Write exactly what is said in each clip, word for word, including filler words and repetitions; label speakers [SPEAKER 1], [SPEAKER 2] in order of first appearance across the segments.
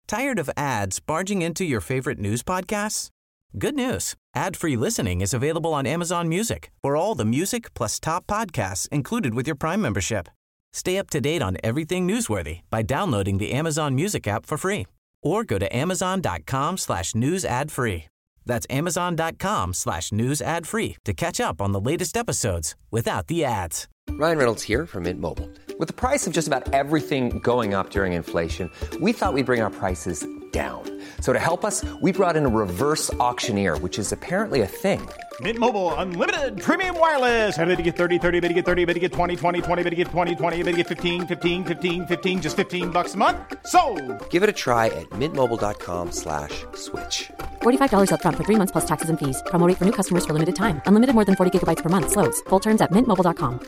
[SPEAKER 1] Tired of ads barging into your favorite news podcasts? Good news. Ad-free listening is available on Amazon Music for all the music plus top podcasts included with your Prime membership. Stay up to date on everything newsworthy by downloading the Amazon Music app for free or go to amazon.com slash news ad free. That's amazon.com slash news ad free to catch up on the latest episodes without the ads.
[SPEAKER 2] Ryan Reynolds here from Mint Mobile. With the price of just about everything going up during inflation, we thought we'd bring our prices down. So to help us, we brought in a reverse auctioneer, which is apparently a thing.
[SPEAKER 3] Mint Mobile Unlimited Premium Wireless. How to get thirty, thirty, how to get thirty, how to get twenty, twenty, twenty, how to get twenty, twenty, how to get fifteen, fifteen, fifteen, fifteen, just fifteen bucks a month? Sold!
[SPEAKER 2] Give it a try at mintmobile.com slash switch.
[SPEAKER 4] forty-five dollars up front for three months plus taxes and fees. Promo rate for new customers for limited time. Unlimited more than forty gigabytes per month. Slows full terms at mint mobile dot com.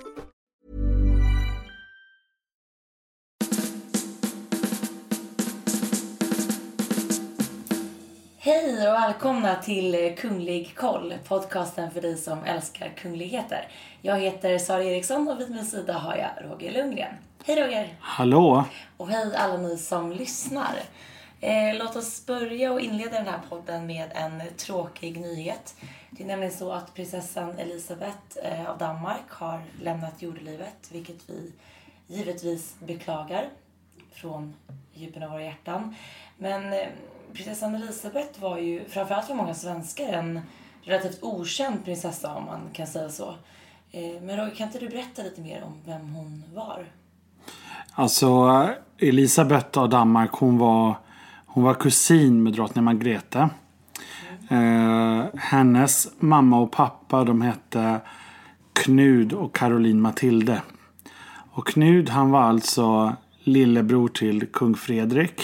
[SPEAKER 5] Hej och välkomna till Kunglig koll, podcasten för dig som älskar kungligheter. Jag heter Sara Eriksson och vid min sida har jag Roger Lundgren. Hej Roger!
[SPEAKER 6] Hallå!
[SPEAKER 5] Och hej alla ni som lyssnar. Eh, låt oss börja och inleda den här podden med en tråkig nyhet. Det är nämligen så att prinsessan Elisabeth eh, av Danmark har lämnat jordelivet, vilket vi givetvis beklagar från djupen av våra hjärtan. Men eh, prinsessan Elisabeth var ju framförallt för många svenskar en relativt okänd prinsessa, om man kan säga så. Eh, men Roger, kan inte du berätta lite mer om vem hon var?
[SPEAKER 6] Alltså Elisabeth av Danmark, hon var, hon var kusin med drottning Margrethe. Mm. Eh, hennes mamma och pappa, de hette Knud och Caroline Mathilde. Och Knud, han var alltså lillebror till kung Fredrik.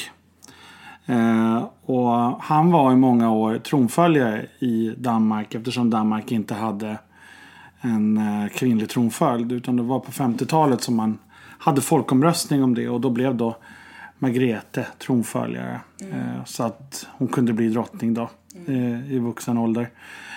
[SPEAKER 6] Eh, och han var i många år tronföljare i Danmark, eftersom Danmark inte hade en eh, kvinnlig tronföljd, utan det var på femtiotalet som man hade folkomröstning om det, och då blev då Margrethe tronföljare. Mm. Eh, så att hon kunde bli drottning då eh, i vuxen ålder.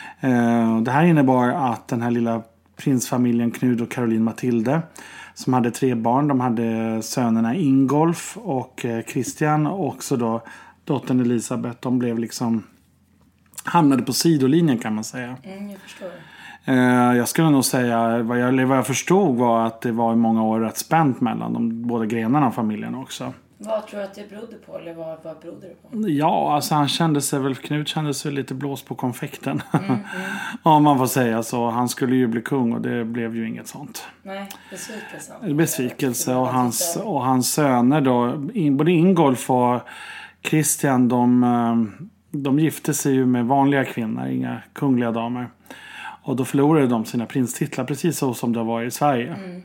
[SPEAKER 6] Eh, det här innebar att den här lilla prinsfamiljen Knud och Caroline Mathilde, som hade tre barn, de hade sönerna Ingolf och eh, Christian, och också då dottern Elisabeth, de blev liksom hamnade på sidolinjen, kan man säga.
[SPEAKER 5] Mm, jag förstår.
[SPEAKER 6] Eh, jag skulle nog säga, vad jag, vad jag förstod var att det var i många år rätt spänt mellan de båda grenarna av familjen också.
[SPEAKER 5] Vad tror du att det berodde på, eller vad, vad berodde det på?
[SPEAKER 6] Ja, alltså han kände sig väl, Knut kände sig lite blåst på konfekten. Mm, mm. Om man får säga så. Han skulle ju bli kung, och det blev ju inget sånt.
[SPEAKER 5] Nej, besvikelse.
[SPEAKER 6] Besvikelse, och hans, och hans söner då, både Ingolf och Christian, de, de gifte sig ju med vanliga kvinnor, inga kungliga damer. Och då förlorade de sina prinstitlar, precis så som det var i Sverige. Mm.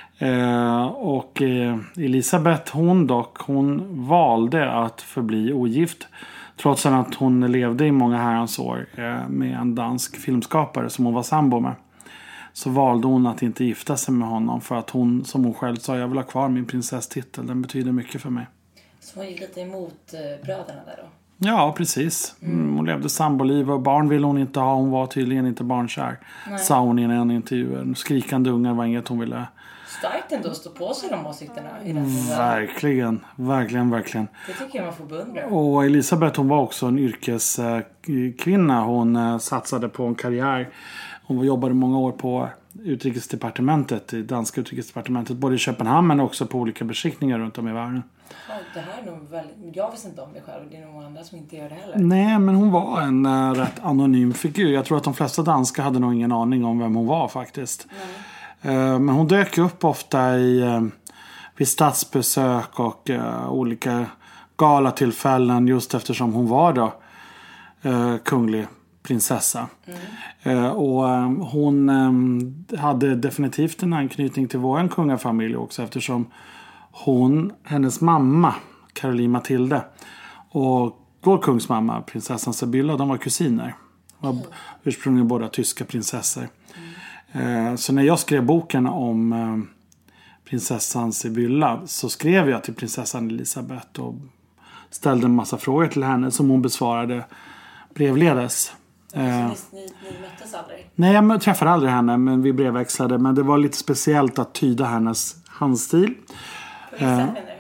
[SPEAKER 6] Eh, och eh, Elisabeth, hon dock, hon valde att förbli ogift, trots att hon levde i många herrans år eh, med en dansk filmskapare som hon var sambo med. Så valde hon att inte gifta sig med honom, för att hon, som hon själv sa, jag vill ha kvar min prinsesstitel, den betyder mycket för mig.
[SPEAKER 5] Så hon gick lite emot eh, bröderna där då?
[SPEAKER 6] Ja, precis. Mm, hon levde samboliv, och barn ville hon inte ha. Hon var tydligen inte barnkär. Nej. Sa hon i en intervju. Skrikande ungar var inget hon ville.
[SPEAKER 5] Starkt ändå att stå på sig de åsikterna i den tiden.
[SPEAKER 6] Verkligen, verkligen, verkligen.
[SPEAKER 5] Det tycker jag man får beundra.
[SPEAKER 6] Och Elisabeth, hon var också en yrkeskvinna. Hon satsade på en karriär. Hon jobbade många år på utrikesdepartementet, i danska utrikesdepartementet, både i Köpenhamn men också på olika beskickningar runt om i världen.
[SPEAKER 5] Ja, det här är nog väldigt, jag visste inte om det själv, det är nog andra som inte gör det heller.
[SPEAKER 6] Nej, men hon var en uh, rätt anonym figur. Jag tror att de flesta danskar hade nog ingen aning om vem hon var faktiskt. Uh, men hon dök upp ofta i uh, vid statsbesök och uh, olika galatillfällen, just eftersom hon var då uh, kunglig prinsessa. Mm. Uh, och um, hon um, hade definitivt en anknytning till vår kungafamilj också, eftersom hon, hennes mamma Caroline Mathilde och vår kungsmamma prinsessan Sibylla, de var kusiner. De var ursprungligen båda tyska prinsessor. Mm. Uh, så när jag skrev boken om uh, prinsessan Sibylla, så skrev jag till prinsessan Elisabeth och ställde en massa frågor till henne som hon besvarade brevledes.
[SPEAKER 5] Så ni, ni, ni möttes aldrig?
[SPEAKER 6] Nej, jag träffade aldrig henne, men vi brevväxlade. Men det var lite speciellt att tyda hennes handstil.
[SPEAKER 5] På vilket sätt menar du?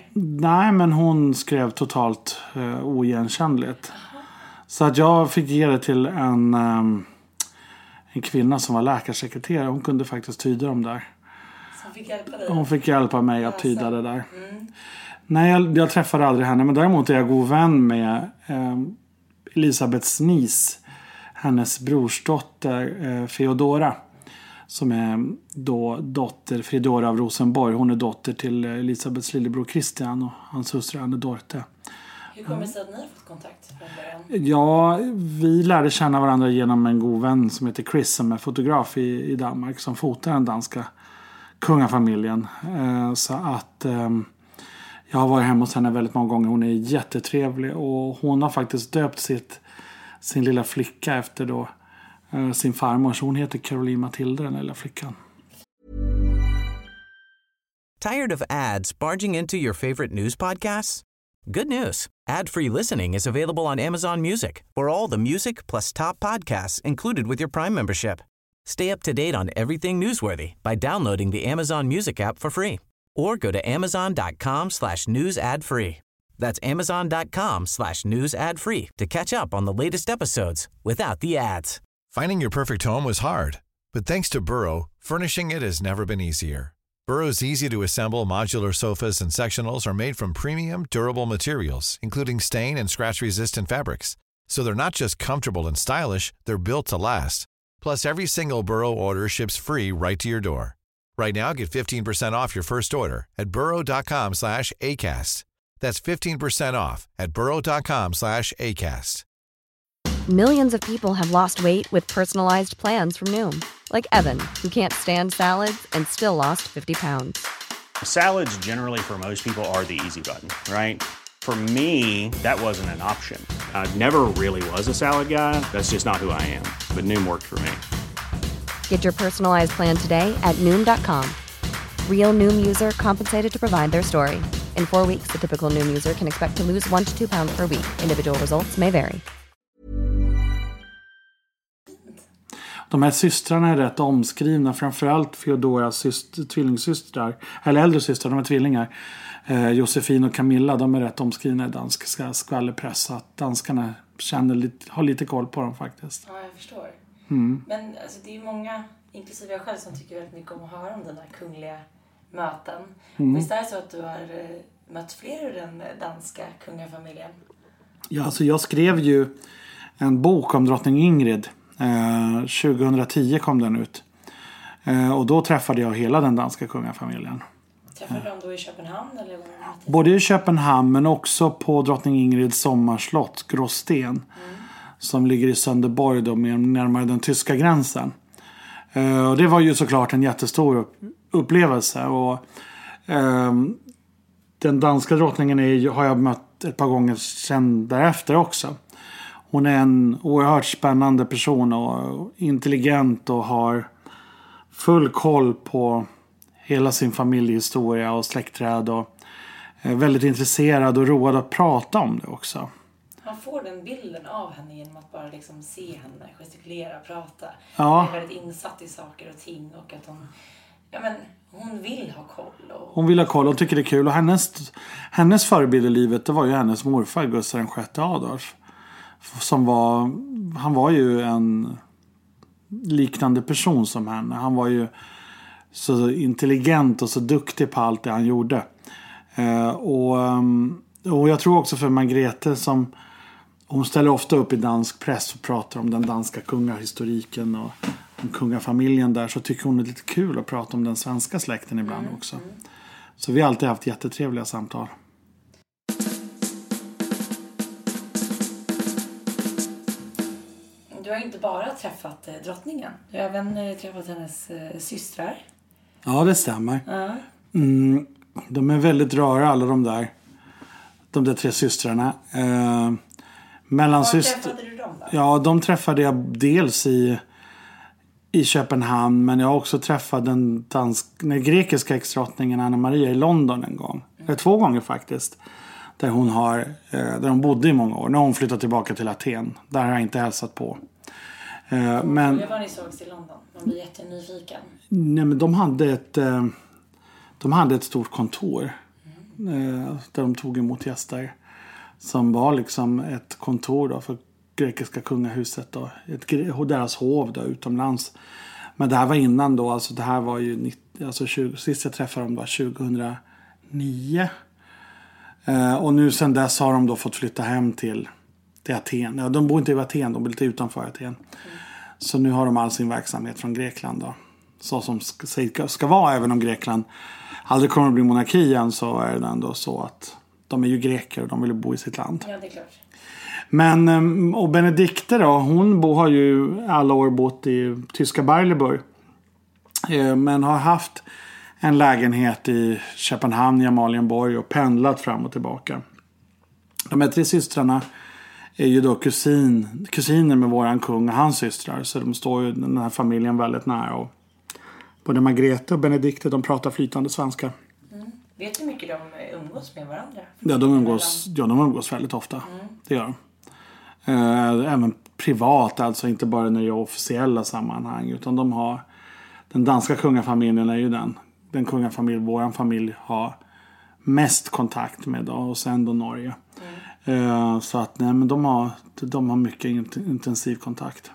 [SPEAKER 6] Nej, men hon skrev totalt eh, oigenkännligt. Så att jag fick ge det till en, um, en kvinna som var läkarsekreterare. Hon kunde faktiskt tyda dem där.
[SPEAKER 5] Så hon fick hjälpa dig?
[SPEAKER 6] Hon fick hjälpa mig att tyda det där. Mm. Nej, jag, jag träffade aldrig henne. Men däremot är jag god vän med eh, Elisabeths niece. Hennes brorsdotter eh, Feodora. Som är då dotter Fridora av Rosenborg. Hon är dotter till Elisabeths lillebror Christian och hans hustru Anne Dorte.
[SPEAKER 5] Hur kommer det sig att ni har fått kontakt från början?
[SPEAKER 6] Ja, vi lärde känna varandra genom en god vän som heter Chris, som är fotograf i, i Danmark, som fotar den danska kungafamiljen. Eh, så att eh, jag har varit hemma hos henne väldigt många gånger. Hon är jättetrevlig och hon har faktiskt döpt sitt, sin lilla flicka efter då eh, sin farmor. Så hon heter Caroline Matilda, den lilla flickan.
[SPEAKER 1] Tired of ads barging into your favorite news podcasts? Good news. Ad-free listening is available on Amazon Music for all the music plus top podcasts included with your Prime membership. Stay up to date on everything newsworthy by downloading the Amazon Music app for free or go to amazon.com slash news ad free. That's amazon.com slash news ad free to catch up on the latest episodes without the ads.
[SPEAKER 7] Finding your perfect home was hard, but thanks to Burrow, furnishing it has never been easier. Burrow's easy-to-assemble modular sofas and sectionals are made from premium, durable materials, including stain and scratch-resistant fabrics. So they're not just comfortable and stylish, they're built to last. Plus, every single Burrow order ships free right to your door. Right now, get fifteen percent off your first order at burrow.com slash ACAST. That's fifteen percent off at burrow.com slash ACAST.
[SPEAKER 8] Millions of people have lost weight with personalized plans from Noom. Like Evan, who can't stand salads and still lost fifty pounds.
[SPEAKER 9] Salads generally for most people are the easy button, right? For me, that wasn't an option. I never really was a salad guy. That's just not who I am. But Noom worked for me.
[SPEAKER 8] Get your personalized plan today at Noom dot com. Real Noom user compensated to provide their story. In four weeks, the typical Noom user can expect to lose one to two pounds per week. Individual results may vary.
[SPEAKER 6] De här systrarna är rätt omskrivna. Framförallt Feodoras syster, tvillingsystrar. Eller äldre systrar, de är tvillingar. Eh, Josefin och Camilla, de är rätt omskrivna i danska skvallerpress. Så att danskarna känner lite, har lite koll på dem faktiskt.
[SPEAKER 5] Ja, jag förstår.
[SPEAKER 6] Mm.
[SPEAKER 5] Men alltså, det är ju många, inklusive jag själv, som tycker väldigt mycket om att höra om dina kungliga möten. Mm. Visst är det så att du har eh, mött fler ur den danska kungafamiljen?
[SPEAKER 6] Ja, alltså jag skrev ju en bok om drottning Ingrid. Eh, tjugohundratio kom den ut. Eh, och då träffade jag hela den danska kungafamiljen.
[SPEAKER 5] Träffade du dem då i Köpenhamn? Eller var det
[SPEAKER 6] både i Köpenhamn men också på drottning Ingrids sommarslott, Gråsten. Mm. Som ligger i Sönderborg då, närmare den tyska gränsen. Eh, och det var ju såklart en jättestor upp- upplevelse. Och eh, den danska drottningen är, har jag mött ett par gånger sedan därefter också. Hon är en oerhört spännande person och intelligent och har full koll på hela sin familjehistoria och släktträd och är väldigt intresserad och road att prata om det också.
[SPEAKER 5] Man får den bilden av henne genom att bara liksom se henne gestikulera, prata.
[SPEAKER 6] Ja.
[SPEAKER 5] Hon är väldigt insatt i saker och ting och att hon, ja men, hon vill ha koll. Och...
[SPEAKER 6] Hon vill ha koll och tycker det är kul. Och hennes, hennes förebild i livet, det var ju hennes morfar Gustav den sjätte Adolf. Som var, han var ju en liknande person som henne. Han var ju så intelligent och så duktig på allt det han gjorde. Eh, och, och jag tror också för Margrethe som hon ställer ofta upp i dansk press och pratar om den danska kungahistoriken och om kungafamiljen där, så tycker hon det är lite kul att prata om den svenska släkten ibland mm, också. Mm. Så vi har alltid haft jättetrevliga samtal.
[SPEAKER 5] Du har inte bara träffat eh, drottningen. Du har även eh, träffat hennes eh, systrar.
[SPEAKER 6] Ja, det stämmer.
[SPEAKER 5] Uh.
[SPEAKER 6] Mm, de är väldigt rara alla de där. De där tre systrarna. Eh, mellansyster...
[SPEAKER 5] Var träffade du dem då?
[SPEAKER 6] Ja, de träffade jag dels i, i Köpenhamn. Men jag har också träffat den dansk, den grekiska exdrottningen Anna Maria i London en gång. Mm. Två gånger faktiskt. Där hon, har, eh, där hon bodde i många år. När hon flyttade tillbaka till Aten. Där har jag inte hälsat på. Eh, men,
[SPEAKER 5] det var ni sågs i London. Man blir jättenyfiken.
[SPEAKER 6] Nej, men de hade ett, eh, de hade ett stort kontor. Eh, där de tog emot gäster. Som var liksom ett kontor då för grekiska kungahuset då. Ett, deras hov då utomlands. Men det här var innan då. Alltså det här var ju alltså tjugo, sist jag träffade dem var tjugohundranio. Eh, och nu sen dess har de då fått flytta hem till, till Aten. Ja, de bor inte i Aten, de bor lite utanför Aten. Mm. Så nu har de all sin verksamhet från Grekland då. Så som ska, ska vara, även om Grekland aldrig kommer att bli monarki igen, så är det ändå så att de är ju greker och de vill bo i sitt land.
[SPEAKER 5] Ja, det är klart.
[SPEAKER 6] Men, och Benedikte då, hon bo, har ju alla år bott i tyska Berleburg. Men har haft en lägenhet i Köpenhamn, i Amalienborg och pendlat fram och tillbaka. De här tre systrarna är ju då kusin, kusiner med våran kung och hans systrar. Så de står ju den här familjen väldigt nära. Och både Margrethe och Benedikte, de pratar flytande svenska.
[SPEAKER 5] Mm. Vet du hur mycket de umgås med varandra?
[SPEAKER 6] Ja, de umgås, ja, de umgås väldigt ofta. Mm. Det gör de. Även privat, alltså inte bara när det är officiella sammanhang. Utan de har, den danska kungafamiljen är ju den. Den kungafamilj, våran familj har mest kontakt med då, och sen då Norge. Mm. Så att nej, men de har, de har mycket intensiv kontakt.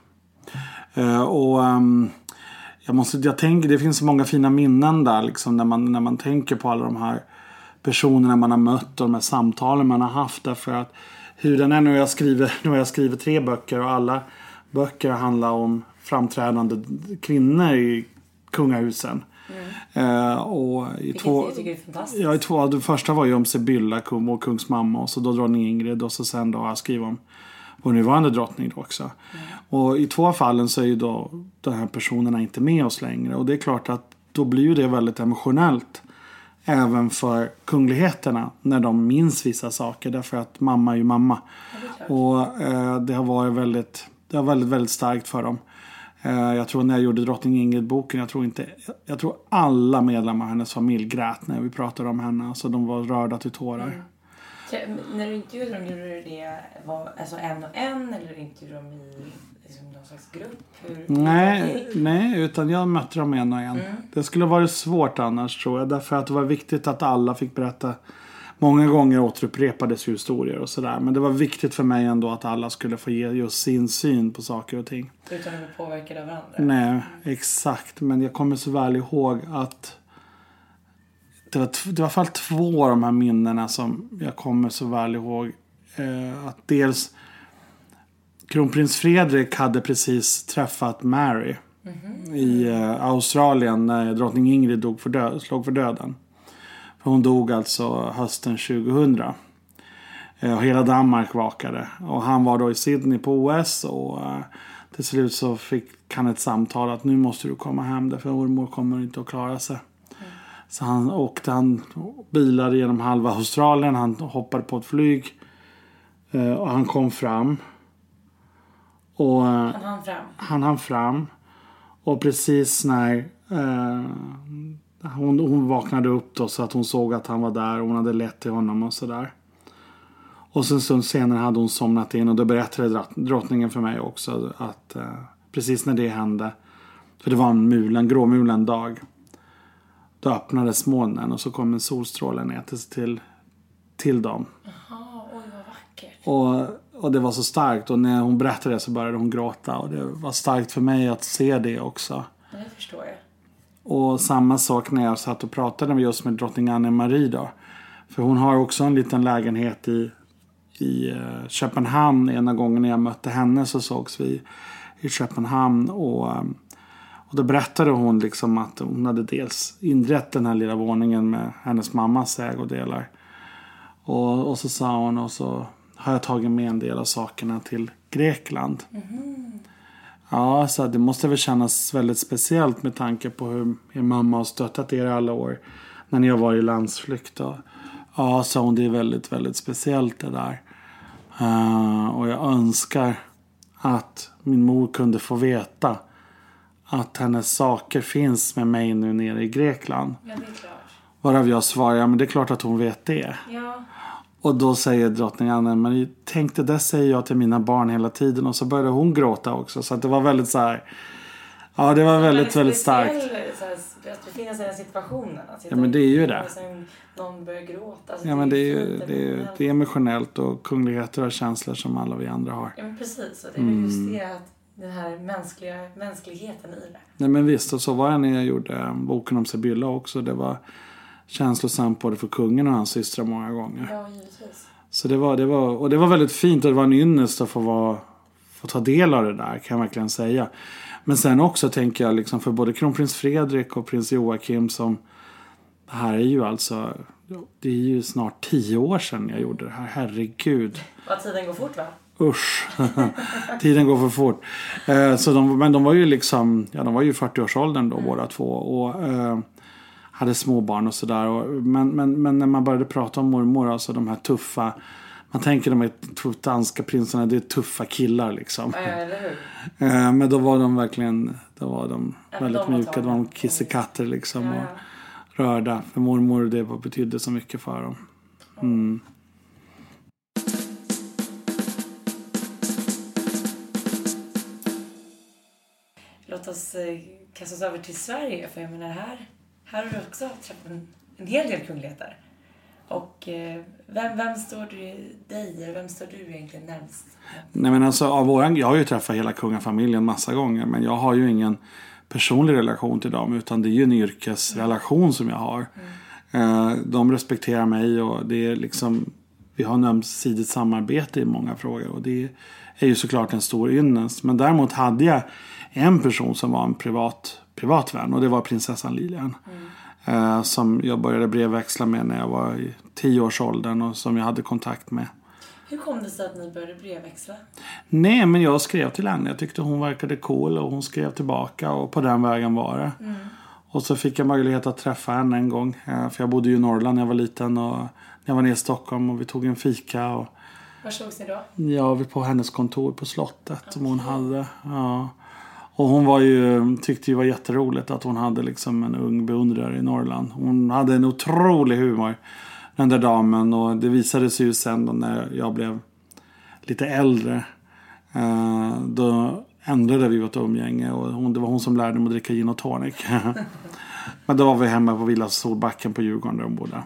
[SPEAKER 6] Och um, jag måste, jag tänker, det finns så många fina minnen där liksom, när man, när man tänker på alla de här personerna man har mött och de här samtalen man har haft. Därför att hur den är, nu har jag skrivit, nu har jag skrivit tre böcker och alla böcker handlar om framträdande kvinnor i kungahusen. Mm. Uh, och i
[SPEAKER 5] Vilket
[SPEAKER 6] två,
[SPEAKER 5] jag tycker är fantastiskt.
[SPEAKER 6] Ja, i två, den första var ju om Sibylla, kung, vår kungs mamma, och så då drottning Ingrid, och så sen då har jag skrivit om vår nuvarande drottning då också. Mm. Och i två fallen så är ju då de här personerna inte med oss längre, och det är klart att då blir ju det väldigt emotionellt även för kungligheterna när de minns vissa saker, därför att mamma är ju mamma. Ja, och eh, det har varit väldigt, det har väldigt, väldigt starkt för dem. Jag tror när jag gjorde drottning Ingrid-boken, jag tror inte, jag tror alla medlemmar av hennes familj grät när vi pratade om henne. Alltså de var rörda till tårar. Mm.
[SPEAKER 5] Så, när du intervjuade dem, gjorde du det var, alltså en och en, eller intervjuade dem i liksom, någon slags grupp? Hur,
[SPEAKER 6] nej, nej, utan jag mötte dem en och en. Mm. Det skulle varit svårt annars, tror jag. Därför att det var viktigt att alla fick berätta. Många gånger återupprepades ju historier och sådär. Men det var viktigt för mig ändå att alla skulle få ge just sin syn på saker och ting.
[SPEAKER 5] Utan att bli påverkade av varandra?
[SPEAKER 6] Nej, mm. exakt. Men jag kommer så väl ihåg att det var, det var i alla fall två av de här minnena som jag kommer så väl ihåg. Eh, att dels kronprins Fredrik hade precis träffat Mary mm-hmm. i eh, Australien när drottning Ingrid dog för död, slog för döden. Hon dog alltså hösten tjugohundra. Och hela Danmark vakade. Och han var då i Sydney på O S. Och till slut så fick han ett samtal att nu måste du komma hem. Därför mormor kommer inte att klara sig. Mm. Så han åkte, han bilade genom halva Australien. Han hoppade på ett flyg. Och han kom fram. Och
[SPEAKER 5] han hann fram.
[SPEAKER 6] Han hann fram. Och precis när... Eh, Hon, hon vaknade upp då så att hon såg att han var där och hon hade lett till honom och sådär. Och sen stund senare hade hon somnat in och då berättade drottningen för mig också att eh, precis när det hände, för det var en mulen, gråmulen dag, då öppnades molnen och så kom en solstråle ner till, till dem.
[SPEAKER 5] Jaha, oj vad vackert.
[SPEAKER 6] Och, och det var så starkt, och när hon berättade det så började hon gråta, och det var starkt för mig att se det också.
[SPEAKER 5] Ja, det förstår jag.
[SPEAKER 6] Och samma sak när jag satt och pratade med just med drottning Anne-Marie då. För hon har också en liten lägenhet i, i uh, Köpenhamn. Ena gången när jag mötte henne så sågs vi i Köpenhamn. Och, um, och då berättade hon liksom att hon hade dels inrett den här lilla våningen med hennes mammas ägodelar. Och, och så sa hon, och så har jag tagit med en del av sakerna till Grekland. Mm-hmm. Ja, så det måste väl kännas väldigt speciellt med tanke på hur er mamma har stöttat er alla år när ni har varit i landsflykt. Och, ja, sa hon, det är väldigt, väldigt speciellt det där. Uh, och jag önskar att min mor kunde få veta att hennes saker finns med mig nu nere i Grekland.
[SPEAKER 5] Ja, det är klart.
[SPEAKER 6] Varav jag svarar, ja men det är klart att hon vet det.
[SPEAKER 5] Ja.
[SPEAKER 6] Och då säger drottning Anne-Marie, tänkte det säger jag till mina barn hela tiden. Och så började hon gråta också. Så att det var väldigt så här, ja det var väldigt, väldigt, väldigt starkt.
[SPEAKER 5] Så här att befinna sig i den situationen. Alltså,
[SPEAKER 6] ja men det är ju det.
[SPEAKER 5] Sen någon börjar gråta. Alltså,
[SPEAKER 6] ja men det är ju
[SPEAKER 5] det,
[SPEAKER 6] det är, det är emotionellt och kungligheter har känslor som alla vi andra har.
[SPEAKER 5] Ja men precis. Och det är väl just det att den här mänskliga, mänskligheten i det.
[SPEAKER 6] Nej men visst, och så var jag när jag gjorde boken om Sibylla också. Det var känslosamt både för kungen och hans systrar många gånger.
[SPEAKER 5] Ja, givetvis.
[SPEAKER 6] Så det var, det var, och det var väldigt fint och det var en ynnest att få, vara, få ta del av det där, kan jag verkligen säga. Men sen också tänker jag liksom för både kronprins Fredrik och prins Joakim som, det här är ju alltså, det är ju snart tio år sedan jag gjorde det här, herregud.
[SPEAKER 5] Vad tiden går fort va?
[SPEAKER 6] Usch, tiden går för fort. Eh, så de, men de var ju liksom, ja de var ju fyrtio-årsåldern då mm. båda två och eh, hade små barn och sådär. Men, men, men när man började prata om mormor, alltså de här tuffa, man tänker de här danska prinsarna, det är tuffa killar liksom.
[SPEAKER 5] Ja, eller hur?
[SPEAKER 6] Eh, men då var de verkligen, då var de
[SPEAKER 5] ja,
[SPEAKER 6] väldigt
[SPEAKER 5] de
[SPEAKER 6] mjuka, de var kissekatter liksom ja, ja. och rörda. För mormor, det betydde så mycket för dem. Mm.
[SPEAKER 5] Låt oss eh, kasta oss över till Sverige. För jag menar här, här har du också träffat en, en hel del kungligheter. Och eh, vem, vem står du dig eller vem står du egentligen närmast?
[SPEAKER 6] Nej men alltså av våran, jag har ju träffat hela kungafamiljen massa gånger. Men jag har ju ingen personlig relation till dem. Utan det är ju en yrkesrelation som jag har. Mm. Eh, de respekterar mig och det är liksom, vi har en ömsesidigt samarbete i många frågor. Och det är ju såklart en stor ynnest. Men däremot hade jag en person som var en privat, privat vän och det var prinsessan Lilian. Mm. Eh, som jag började brevväxla med när jag var i tioårsåldern och som jag hade kontakt med.
[SPEAKER 5] Hur kom det sig att ni började brevväxla?
[SPEAKER 6] Nej, men jag skrev till henne. Jag tyckte hon verkade cool och hon skrev tillbaka och på den vägen var det. Mm. Och så fick jag möjlighet att träffa henne en gång. Eh, för jag bodde ju i Norrland när jag var liten och när jag var nere i Stockholm och vi tog en fika. Och,
[SPEAKER 5] var sågs ni då?
[SPEAKER 6] Ja, vi på hennes kontor på slottet okay. som hon hade. Ja. Och hon var ju, tyckte ju var jätteroligt att hon hade liksom en ung beundrare i Norrland. Hon hade en otrolig humor, den där damen. Och det visade sig ju sen då när jag blev lite äldre. Eh, då ändrade vi vårt umgänge. Och hon, det var hon som lärde mig att dricka gin och tonic. Men då var vi hemma på Villa Solbacken på Djurgården där hon bodde.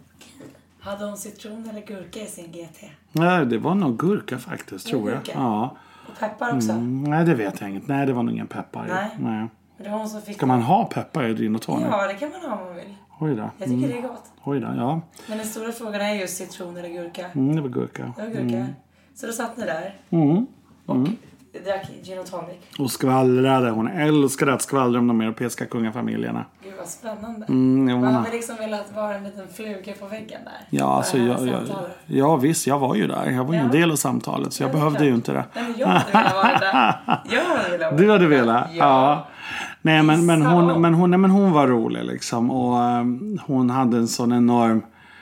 [SPEAKER 5] Hade hon citron eller gurka i sin G T?
[SPEAKER 6] Nej, det var nog gurka faktiskt, tror jag. Ja.
[SPEAKER 5] Och peppar också?
[SPEAKER 6] Mm, nej, det vet jag inte. Nej, det var nog ingen peppar.
[SPEAKER 5] Nej.
[SPEAKER 6] nej.
[SPEAKER 5] Det var hon som fick...
[SPEAKER 6] Ska man ha peppar i gin och tonic?
[SPEAKER 5] Ja, det kan man ha om man vill.
[SPEAKER 6] Oj då.
[SPEAKER 5] Jag tycker mm. det är gott.
[SPEAKER 6] Oj då, ja.
[SPEAKER 5] Men den stora frågan är just citron eller gurka.
[SPEAKER 6] Mm, det var gurka.
[SPEAKER 5] Det var gurka. Mm. Så då satt ni där.
[SPEAKER 6] Mm.
[SPEAKER 5] Och
[SPEAKER 6] mm.
[SPEAKER 5] drack gin och tonic.
[SPEAKER 6] Och skvallrade. Hon älskade att skvallra om de europeiska kungafamiljerna.
[SPEAKER 5] Gud vad spännande.
[SPEAKER 6] Mm, ja,
[SPEAKER 5] man hade liksom velat vara en liten fluga på väggen där.
[SPEAKER 6] Ja, alltså, jag, jag, ja visst, jag var ju där. Jag var ju ja. en del av samtalet så jag ja, behövde klart. ju inte det.
[SPEAKER 5] Nej, men jag hade velat vara där. Jag hade velat vara
[SPEAKER 6] Du hade velat? Ja. ja. Nej, men, men, hon, men, hon, nej, men hon var rolig liksom. Och um, hon hade en sån enorm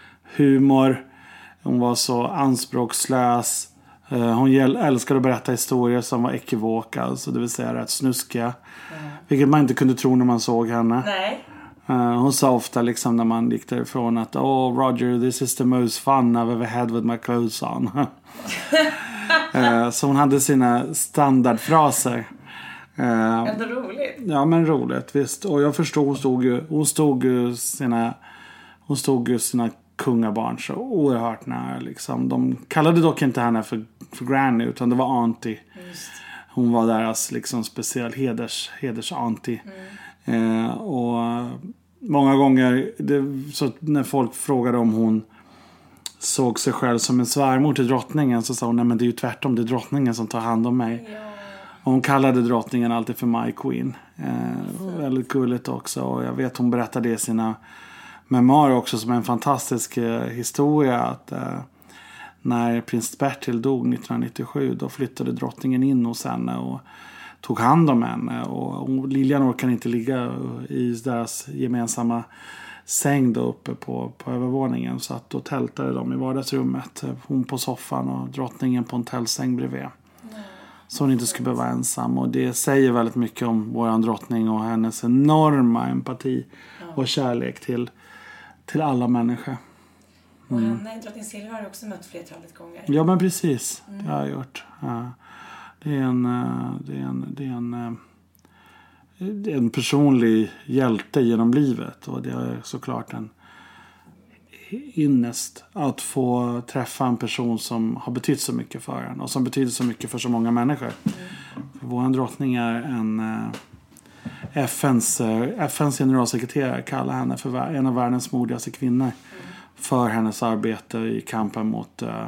[SPEAKER 6] humor. Hon var så anspråkslös. Uh, hon älskade att berätta historier som var ekivoka. Alltså, det vill säga rätt snuskiga. Mm. Vilket man inte kunde tro när man såg henne.
[SPEAKER 5] Nej.
[SPEAKER 6] Uh, hon sa ofta liksom när man gick därifrån att oh Roger, this is the most fun I've ever had with my clothes on. uh, så hon hade sina standardfraser.
[SPEAKER 5] Uh, Ändå roligt.
[SPEAKER 6] Ja, men roligt, visst. Och jag förstod, hon stod ju, hon stod ju sina, hon stod ju sina kungabarn så oerhört nära liksom. De kallade dock inte henne för, för Granny utan det var Auntie. Just. Hon var deras liksom speciell heders, heders Auntie. Mm. Eh, och många gånger det, så när folk frågade om hon såg sig själv som en svärmor till drottningen så sa hon nej men det är ju tvärtom, det är drottningen som tar hand om mig. Ja. Och hon kallade drottningen alltid för My Queen. Eh, väldigt gulligt också. Och jag vet hon berättade det i sina memoarer också som en fantastisk eh, historia. Att eh, när prins Bertil dog nittonhundranittiosju då flyttade drottningen in hos henne och tog hand om henne. Och, och Lilian orkade inte ligga i deras gemensamma säng då uppe på, på övervåningen. Så att då tältade de i vardagsrummet. Hon på soffan och drottningen på en tältsäng bredvid. Så hon inte skulle behöva vara ensam. Och det säger väldigt mycket om våran drottning och hennes enorma empati ja. och kärlek till, till alla människor.
[SPEAKER 5] Mm. Och henne, drottning Silvia, har också mött flertalet gånger.
[SPEAKER 6] Ja, men precis. Mm. Det har jag gjort. Ja. Det är en... Det är en, det är en en personlig hjälte genom livet. Och det är såklart en innest att få träffa en person som har betytt så mycket för en. Och som betyder så mycket för så många människor. Mm. För vår drottning är en eh, F N:s, eh, F N:s generalsekreterare kallar henne för en av världens modigaste kvinnor. Mm. För hennes arbete i kampen mot eh,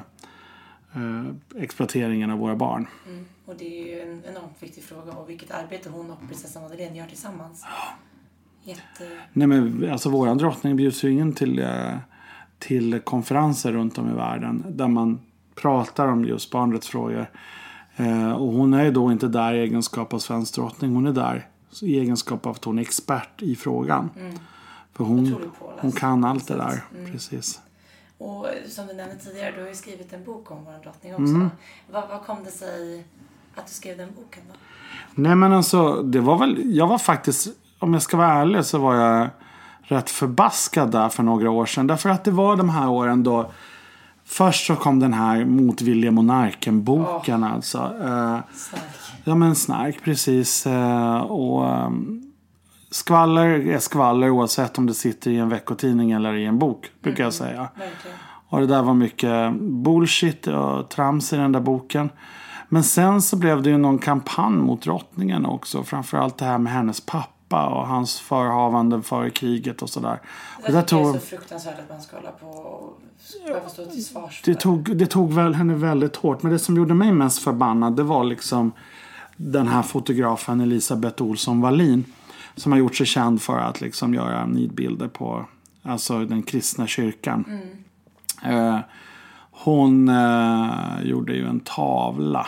[SPEAKER 6] eh, exploateringen av våra barn.
[SPEAKER 5] Mm. Och det är ju en enormt viktig fråga. Och vilket arbete hon och prinsessan Madeleine gör tillsammans. Jätte...
[SPEAKER 6] Nej, men alltså våran drottning bjuds ju ingen till, eh, till konferenser runt om i världen. Där man pratar om just barnrättsfrågor. Eh, och hon är ju då inte där i egenskap av svensk drottning. Hon är där i egenskap av att hon är expert i frågan. Mm. För hon, hon kan allt det där. Mm. Precis.
[SPEAKER 5] Och som du nämnde tidigare, du har ju skrivit en bok om vår drottning också. Mm. Vad, vad kom det sig att du skrev den boken då?
[SPEAKER 6] Nej, men alltså, det var väl, jag var faktiskt, om jag ska vara ärlig så var jag rätt förbaskad där för några år sedan. Därför att det var de här åren då, först så kom den här Motvilliga monarken-boken oh. alltså. Eh,
[SPEAKER 5] snark.
[SPEAKER 6] Ja, men snark, precis. Eh, och um, skvaller är skvaller oavsett om det sitter i en veckotidning eller i en bok, brukar mm. jag säga.
[SPEAKER 5] Verkligen.
[SPEAKER 6] Och det där var mycket bullshit och trams i den där boken. Men sen så blev det ju någon kampanj mot drottningen också. Framförallt det här med hennes pappa och hans förhavanden före kriget och sådär.
[SPEAKER 5] Det, och det tog... är så fruktansvärt att man ska hålla på och stå till svars för.
[SPEAKER 6] Det tog, det tog väl henne väldigt hårt. Men det som gjorde mig mest förbannad, det var liksom den här fotografen Elisabeth Olsson Wallin. Som har gjort sig känd för att liksom göra nidbilder på alltså den kristna kyrkan. Mm. Eh, hon eh, gjorde ju en tavla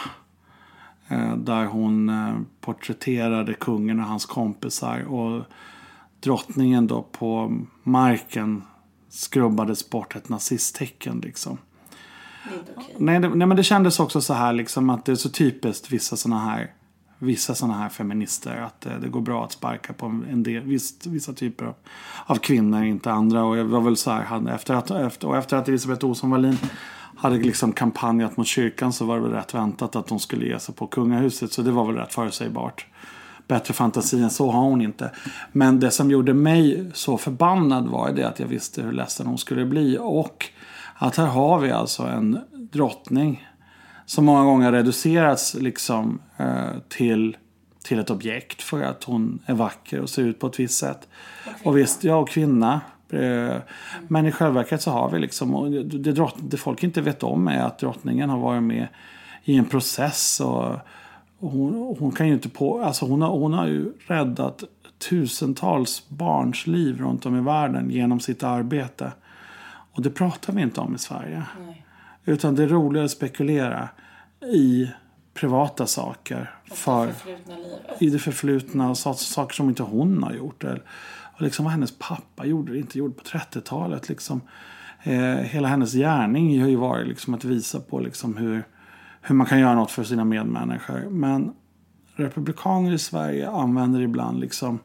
[SPEAKER 6] eh, där hon eh, porträtterade kungen och hans kompisar. Och drottningen då på marken skrubbades bort ett nazisttecken liksom.
[SPEAKER 5] Det är inte okej.
[SPEAKER 6] Nej, det, nej, men det kändes också så här liksom att det är så typiskt vissa såna här vissa såna här feminister att det, det går bra att sparka på en del visst, vissa typer av, av kvinnor, inte andra. Och jag var väl så här, efter att, efter, och efter att Elisabeth Olsson Wallin hade liksom kampanjat mot kyrkan så var det väl rätt väntat att de skulle ge sig på kungahuset, så det var väl rätt förutsägbart. Bättre fantasi än så har hon inte. Men det som gjorde mig så förbannad var det att jag visste hur ledsen hon skulle bli, och att här har vi alltså en drottning som många gånger reducerats liksom, eh, till, till ett objekt för att hon är vacker och ser ut på ett visst sätt. Och, och visst, jag och kvinna. Eh, mm. Men i själva verket så har vi liksom, och det, det, det folk inte vet om är att drottningen har varit med i en process. Och, och hon, hon kan ju inte på, alltså hon har, hon har ju räddat tusentals barns liv runt om i världen genom sitt arbete. Och det pratar vi inte om i Sverige. Nej. Utan det är roligare att spekulera i privata saker. För,
[SPEAKER 5] det förflutna livet.
[SPEAKER 6] I det förflutna och saker som inte hon har gjort. Eller, och liksom vad hennes pappa gjorde, inte gjorde på trettiotalet. Liksom, eh, hela hennes gärning har ju varit liksom att visa på liksom hur, hur man kan göra något för sina medmänniskor. Men republikaner i Sverige använder ibland liksom,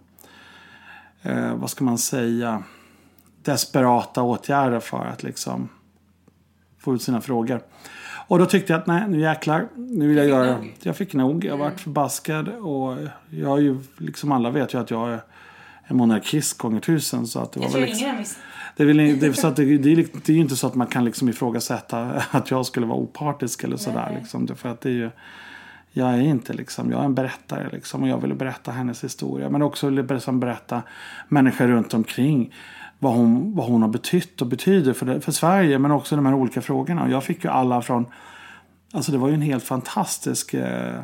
[SPEAKER 6] eh, vad ska man säga, desperata åtgärder för att liksom få ut sina frågor. Och då tyckte jag att nej, nu jäklar, nu vill jag göra, jag fick nog, jag har varit förbaskad, och jag har ju, liksom alla vet ju att jag är en monarkist gånger tusen, så att det var
[SPEAKER 5] jag
[SPEAKER 6] väl
[SPEAKER 5] tror ingen
[SPEAKER 6] liksom, det, vill, det, är så att det, det, är, det är ju inte så att man kan liksom ifrågasätta att jag skulle vara opartisk eller sådär liksom, för att det är ju, jag är inte liksom, jag är en berättare liksom, och jag ville berätta hennes historia, men också liksom berätta människor runt omkring vad hon, vad hon har betytt och betyder för, det, för Sverige, men också de här olika frågorna. Och jag fick ju alla från, alltså det var ju en helt fantastisk eh,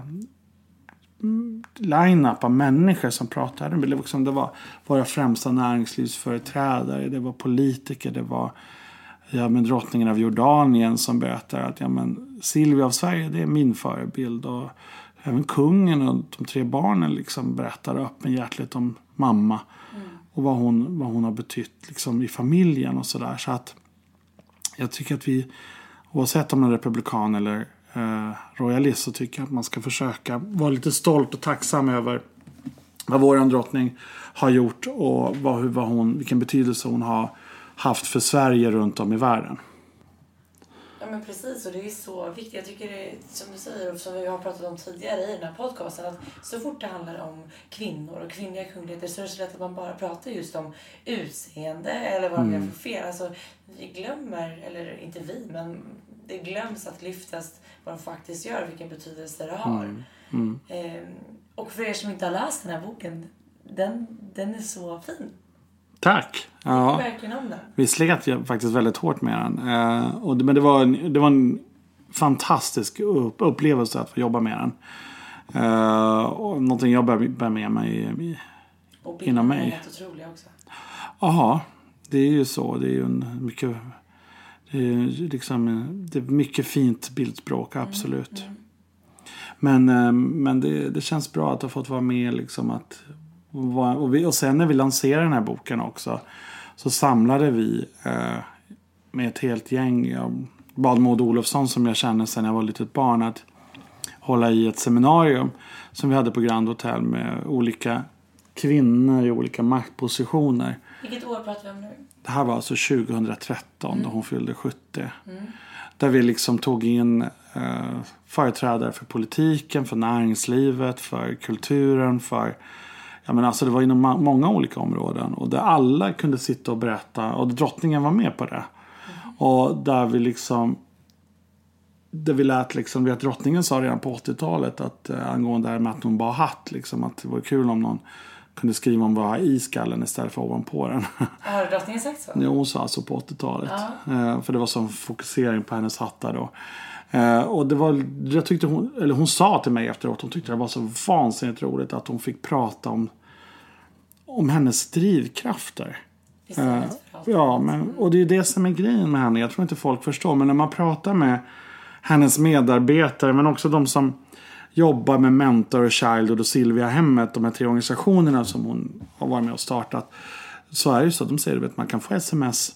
[SPEAKER 6] line-up av människor som pratade. Det var, liksom, det var våra främsta näringslivsföreträdare, det var politiker, det var ja, men drottningen av Jordanien som berättar att ja, men Silvia av Sverige, det är min förebild. Och även kungen och de tre barnen liksom berättar öppenhjärtligt om mamma. Mm. Och vad hon, vad hon har betytt liksom i familjen och sådär. Så att jag tycker att vi, oavsett om man är republikan eller eh, royalist, så tycker jag att man ska försöka vara lite stolt och tacksam över vad vår drottning har gjort och vad, vad hon, vilken betydelse hon har haft för Sverige runt om i världen.
[SPEAKER 5] Ja, men precis, och det är så viktigt. Jag tycker det är, som du säger och som vi har pratat om tidigare i den här podcasten, att så fort det handlar om kvinnor och kvinnliga kungligheter så är det så lätt att man bara pratar just om utseende eller vad mm. de gör för fel. Alltså, vi glömmer, eller inte vi, men det glöms att lyftas vad de faktiskt gör, vilken betydelse det har.
[SPEAKER 6] Mm. Mm.
[SPEAKER 5] Eh, och för er som inte har läst den här boken, den, den är så fin.
[SPEAKER 6] Tack. Ja.
[SPEAKER 5] Verkligen om den.
[SPEAKER 6] Vi slet jag faktiskt väldigt hårt med den. Eh, och det, men det var, en, det var en fantastisk upp, upplevelse att få jobba med den. Eh, och någonting jag bär, bär med mig i,
[SPEAKER 5] och
[SPEAKER 6] inom mig.
[SPEAKER 5] Och bilden är otroliga också.
[SPEAKER 6] Ja, det är ju så. Det är ju en mycket, det är liksom, det är mycket fint bildspråk, absolut. Mm, mm. Men, eh, men det, det känns bra att ha fått vara med liksom att... Och, vi, och sen när vi lanserade den här boken också så samlade vi eh, med ett helt gäng. Jag bad Maud Olofsson, som jag känner sedan jag var litet barn, att hålla i ett seminarium som vi hade på Grand Hotel med olika kvinnor i olika maktpositioner.
[SPEAKER 5] Vilket år pratar vi om nu?
[SPEAKER 6] Det här var alltså tjugohundratretton mm. då hon fyllde sjuttio.
[SPEAKER 5] Mm.
[SPEAKER 6] Där vi liksom tog in eh, företrädare för politiken, för näringslivet, för kulturen, för... Ja, men alltså det var inom många olika områden. Och där alla kunde sitta och berätta. Och drottningen var med på det. Mm. Och där vi liksom... Där vi lät liksom... Vet, drottningen sa redan på åttiotalet att äh, angående det här med att hon bara hatt. Liksom, att det var kul om någon kunde skriva om vad i skallen istället för ovanpå den.
[SPEAKER 5] Har drottningen sagt så?
[SPEAKER 6] Ja, hon sa alltså på åttiotalet.
[SPEAKER 5] Ja.
[SPEAKER 6] Äh, för det var som fokusering på hennes hattar då. Uh, och det var, jag tyckte hon, eller hon sa till mig efteråt, hon tyckte det var så vansinnigt roligt att hon fick prata om om hennes drivkrafter. Uh, ja, men, och det är det som är grejen med henne. Jag tror inte folk förstår, men när man pratar med hennes medarbetare, men också de som jobbar med Mentor och Childhood och Silvia Hemmet, de här tre organisationerna som hon har varit med och startat, så är det ju så att de säger att man kan få sms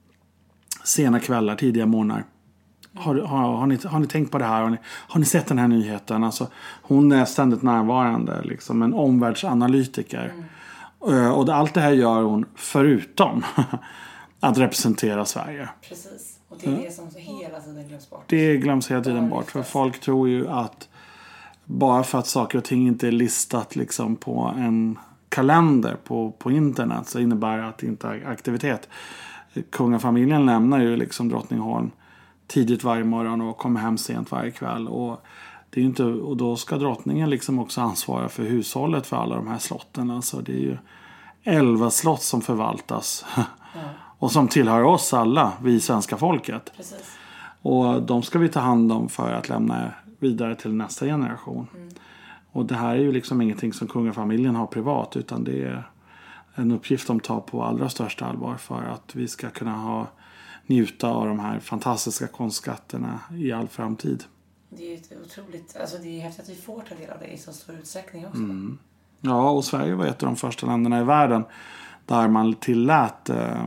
[SPEAKER 6] sena kvällar, tidiga morgnar. Har, har, har, ni, har ni tänkt på det här? Har ni, har ni sett den här nyheten? Alltså, hon är ständigt närvarande. Liksom, en omvärldsanalytiker. Mm. Uh, och allt det här gör hon förutom att representera Sverige.
[SPEAKER 5] Precis. Och det är mm. det som så hela tiden glöms bort.
[SPEAKER 6] Det glöms hela tiden bort. För folk tror ju att bara för att saker och ting inte är listat liksom, på en kalender på, på internet så innebär det att det inte är aktivitet. Kungafamiljen lämnar ju liksom Drottningholm tidigt varje morgon och kommer hem sent varje kväll. Och, det är inte, och då ska drottningen liksom också ansvara för hushållet för alla de här slotten. Alltså det är ju elva slott som förvaltas. Ja. Och som tillhör oss alla, vi svenska folket.
[SPEAKER 5] Precis.
[SPEAKER 6] Och de ska vi ta hand om för att lämna vidare till nästa generation. Mm. Och det här är ju liksom ingenting som kungafamiljen har privat, utan det är en uppgift de tar på allra största allvar för att vi ska kunna ha njuta av de här fantastiska konstskatterna i all framtid.
[SPEAKER 5] Det är ju otroligt, alltså det är häftigt att vi får ta del av det i så stor utsträckning också.
[SPEAKER 6] Mm. Ja, och Sverige var ett av de första länderna i världen där man tillät eh,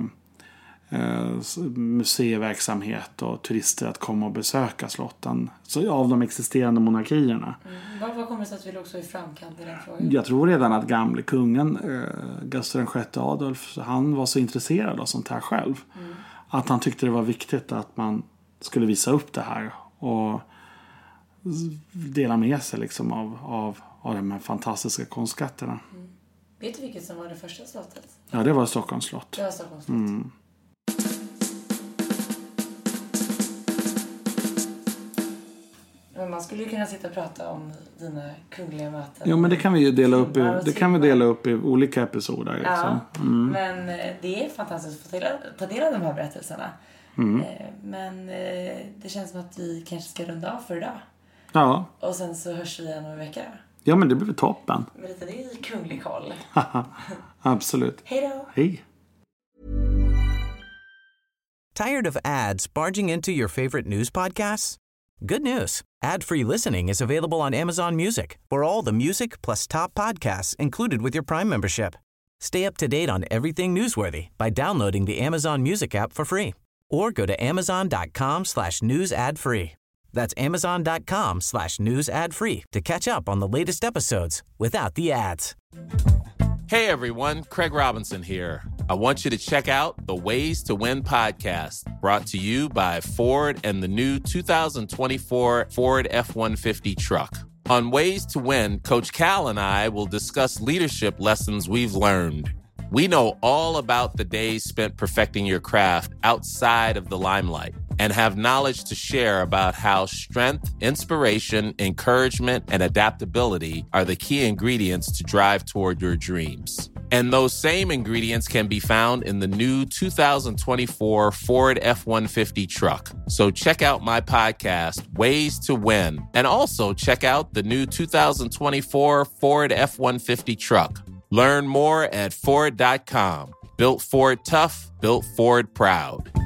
[SPEAKER 6] eh, museiverksamhet och turister att komma och besöka slotten så, av de existerande monarkierna.
[SPEAKER 5] Mm. Vad, vad kommer det sig att vi låg så i framkant i den frågan?
[SPEAKER 6] Jag tror redan att gamle kungen, eh, Gustav den sjätte Adolf, han var så intresserad av sånt här själv. Mm. Att han tyckte det var viktigt att man skulle visa upp det här och dela med sig liksom av, av, av de här fantastiska konstskatterna.
[SPEAKER 5] Mm. Vet du vilket som var det första slottet?
[SPEAKER 6] Ja, det var Stockholms slott.
[SPEAKER 5] Det var Stockholms slott.
[SPEAKER 6] Mm.
[SPEAKER 5] Men man skulle ju kunna sitta och prata om dina kungliga möten.
[SPEAKER 6] Jo, men det kan vi ju dela upp i, det kan vi dela upp i olika episoder. Liksom.
[SPEAKER 5] Ja,
[SPEAKER 6] mm.
[SPEAKER 5] men det är fantastiskt att få ta del av de här berättelserna.
[SPEAKER 6] Mm.
[SPEAKER 5] Men det känns som att vi kanske ska runda av för idag.
[SPEAKER 6] Ja.
[SPEAKER 5] Och sen så hörs vi igen om en vecka.
[SPEAKER 6] Ja, men det blir toppen.
[SPEAKER 5] Med lite ny kunglig koll.
[SPEAKER 6] Absolut.
[SPEAKER 5] Hej då.
[SPEAKER 6] Hej.
[SPEAKER 1] Tired of ads barging into your favorite news podcasts? Good news. Ad-free listening is available on Amazon Music for all the music plus top podcasts included with your Prime membership. Stay up to date on everything newsworthy by downloading the Amazon Music app for free or go to amazon.com slash news ad free. That's amazon.com slash news ad free to catch up on the latest episodes without the ads.
[SPEAKER 10] Hey everyone, Craig Robinson here. I want you to check out the Ways to Win podcast, brought to you by Ford and the new two thousand twenty-four Ford F one fifty truck. On Ways to Win, Coach Cal and I will discuss leadership lessons we've learned. We know all about the days spent perfecting your craft outside of the limelight and have knowledge to share about how strength, inspiration, encouragement, and adaptability are the key ingredients to drive toward your dreams. And those same ingredients can be found in the new two thousand twenty-four Ford F one fifty truck. So check out my podcast, Ways to Win, and also check out the new two thousand twenty-four Ford F one fifty truck. Learn more at Ford dot com. Built Ford tough, built Ford proud.